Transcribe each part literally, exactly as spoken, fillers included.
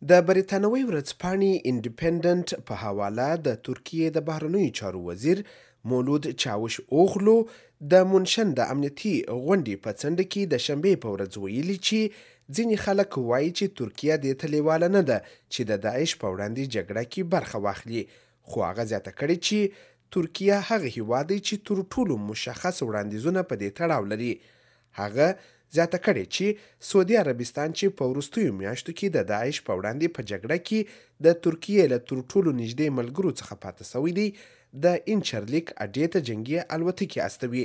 د بریتانوي ورځپاڼې انډیپندنت په حواله د ترکیې د بهرنیو چارو وزیر مولود چاوش اوغلو د مونشن د امنیتي غونډې په څنډه کې د شنبې په ورځ ویلي چې ځینې خلک وایي چې ترکیه دې ته لیواله نه ده چې د داعش په وړاندې جګړه کې برخه واخلي، خو هغه زیاته کړې چې ترکیه هغه هیواد دی چې تر ټولو مشخص وړاندیزونه په دې تړاو لري. هغه زیاته کړې چې سعودي عربستان چې په وروستیو میاشتو کې د داعش په وړاندې په جګړه کې د ترکیې له تر ټولو نږدې ملګرو څخه پاتې شوی دی، د انچرلیک اډې ته جنګي الوتکې استوي.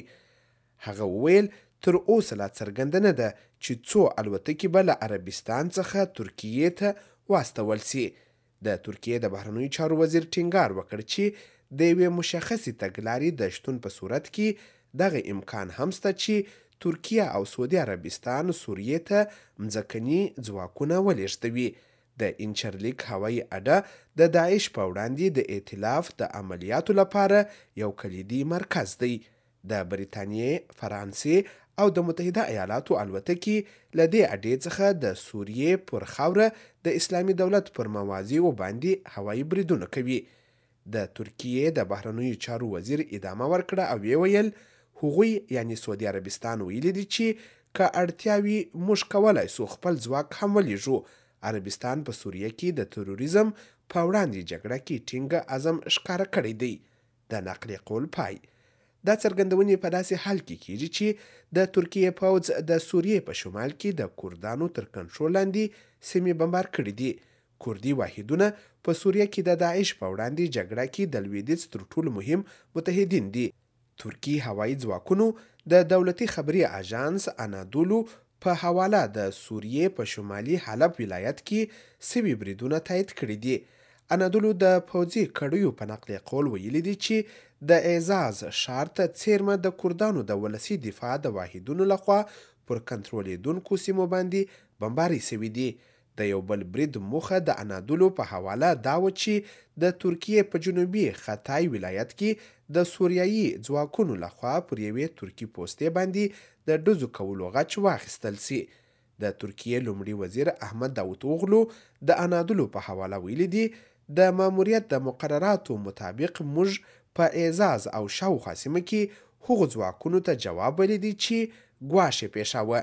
هغه وویل تر اوسه لا څرګنده نه ده چې څو الوتکې به له عربستان څخه ترکیې ته واستول سي. د ترکیې د بهرنیو چارو وزیر ټینګار وکړ چې د یوې مشخصې تګلارې د شتون په صورت کې دغه امکان هم شته چې ترکیه او سعودي عربستان سوریې ته مځکني ځواکونه ولېږدوي. د انچرلیک هوایي اډه د داعش په وړاندې د ائتلاف د عملیاتو لپاره یو کلیدي مرکز دی. د بریتانیې، فرانسې او د متحده ایالاتو الوتکې له دې اډې څخه د سوریې پر خاوره د اسلامي دولت پر مواضعو باندې هوایي بریدونه کوي. د ترکیې د بهرنیو چارو وزیر ادامه ورکړه او ویل هغوی یعنی سعودي عربستان ویلي دي چې که اړتیا وي موږ کولی سو خپل ځواک هم ولیږو. عربستان په سوریه کې د تروریزم په وړاندې جګړه کې ټینګ عزم ښکاره کړی دی. د نقل قول پای. دا څرګندونې په داسې حال کې کیږي چې د ترکیې پوځ د سوریې په شمال کې د کردانو تر کنټرول لاندې سیمې بمبار کړي دي. کردي واحدونه په سوریه کې د داعش په وړاندې جګړه کې د لویدیځ تر ټولو مهم متحدین دي. ترکی هوایي ځواکونو د دولتي خبري اژانس انادولو په حواله د سوریې په شمالي حلب ولایت کې سوي بریدونه تایید کړي دي. انادولو د پوځي کړیو په نقل قول ویلي دي چې د اعزاز ښار ته څیرمه د کردانو د ولسي دفاع د واحدونو لخوا پر کنټرولېدونکو سیمو باندې بمباري سوي دي. د یو بل برید موخه د انادولو په حواله دا و چې د ترکیې په جنوبي ختای ولایت کې د سوریایي ځواکونو لخوا پر یوې ترکي پوستې باندې د ډزو کولو غچ واخیستل سي. د ترکیې لومړي وزیر احمد داوطوغلو د انادولو په حواله ویلي دي د ماموریت د مقرراتو مطابق موږ په اعزاز او شاوخوا سیمه کې هغو ځواکونو ته جواب ولیدي چې ګواښ یې پېښاوه.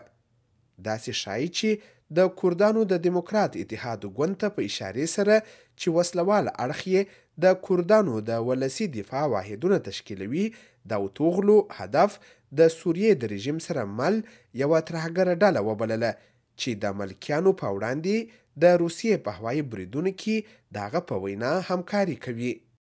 داسې ښایي چې د کردانو د دیموکرات اتحاد ګوند ته په اشارې سره چې وسلوال اړخ یې د کردانو د ولسي دفاع واحدونه تشکیلوي، داوطوغلو هدف د سوریې د رژیم سره مل یوه ترهګره ډله وبلله چې د ملکیانو په وړاندې د روسیې په هوایي بریدونو کې د هغه په وینا همکاري کوي.